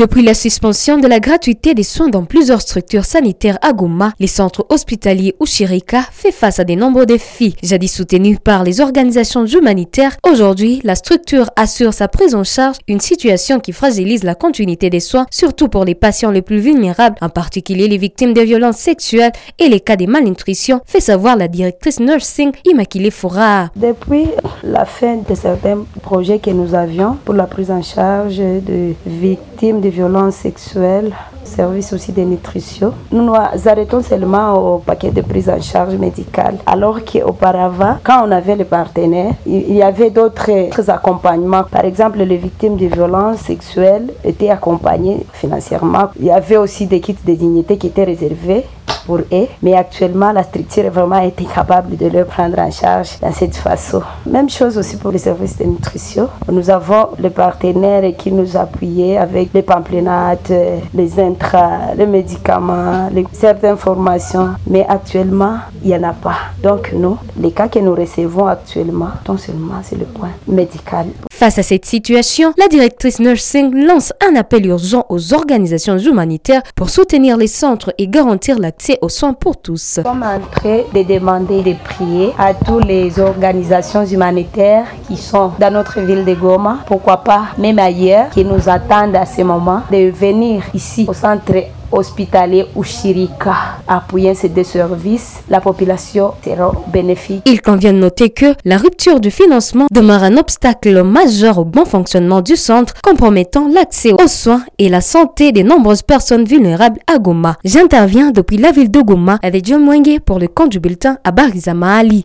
Depuis la suspension de la gratuité des soins dans plusieurs structures sanitaires à Goma, les centres hospitaliers Ushirika fait face à de nombreux défis. Jadis soutenus par les organisations humanitaires, aujourd'hui, la structure assure sa prise en charge, une situation qui fragilise la continuité des soins, surtout pour les patients les plus vulnérables, en particulier les victimes de violences sexuelles et les cas de malnutrition, fait savoir la directrice nursing Immaculée Foura. Depuis la fin de certains projets que nous avions pour la prise en charge de victimes de violences sexuelles, service aussi de nutrition, nous nous arrêtons seulement au paquet de prise en charge médicale. Alors qu'auparavant, quand on avait les partenaires, il y avait d'autres accompagnements. Par exemple, les victimes de violences sexuelles étaient accompagnées financièrement. Il y avait aussi des kits de dignité qui étaient réservés pour eux, mais actuellement la structure est vraiment été capable de les prendre en charge de cette façon. Même chose aussi pour les services de nutrition. Nous avons les partenaires qui nous appuyaient avec les pamplénates, les intras, les médicaments, certaines formations, mais actuellement il n'y en a pas. Donc nous, les cas que nous recevons actuellement, non seulement c'est le point médical. Face à cette situation, la directrice nursing lance un appel urgent aux organisations humanitaires pour soutenir les centres et garantir l'accès aux soins pour tous. Nous sommes en train de demander de prier à toutes les organisations humanitaires qui sont dans notre ville de Goma, pourquoi pas même ailleurs, qui nous attendent à ce moment, de venir ici au centre hospitalier Ushirika, appuyant ces deux services, la population sera bénéfique. Il convient de noter que la rupture du financement demeure un obstacle majeur au bon fonctionnement du centre, compromettant l'accès aux soins et la santé des nombreuses personnes vulnérables à Goma. J'interviens depuis la ville de Goma avec John Mwenge pour le compte du bulletin à Barizama Ali.